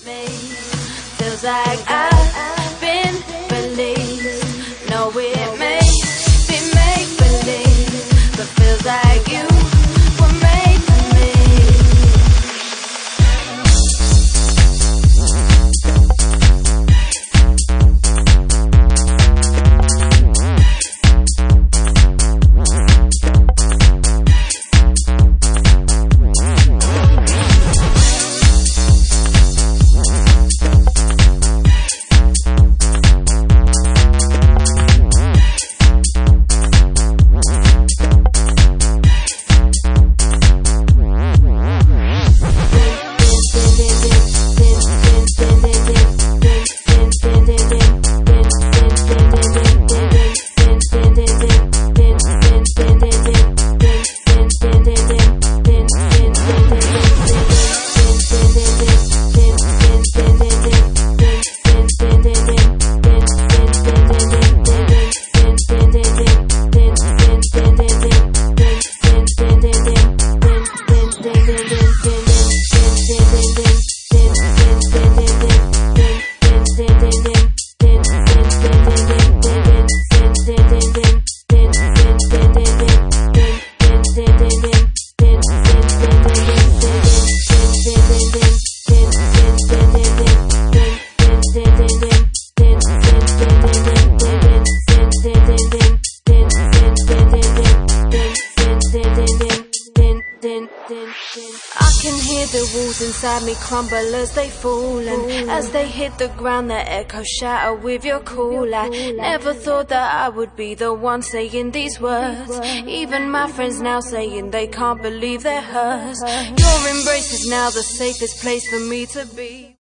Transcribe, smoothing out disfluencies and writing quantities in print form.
Me feels like I've been released. No, it may be make-believe, but feels like you were made for me. I can hear the walls inside me crumble as they fall, and as they hit the ground the echoes shatter with your call. I never thought that I would be the one saying these words. Even my friends now saying they can't believe they're hers. Your embrace is now the safest place for me to be.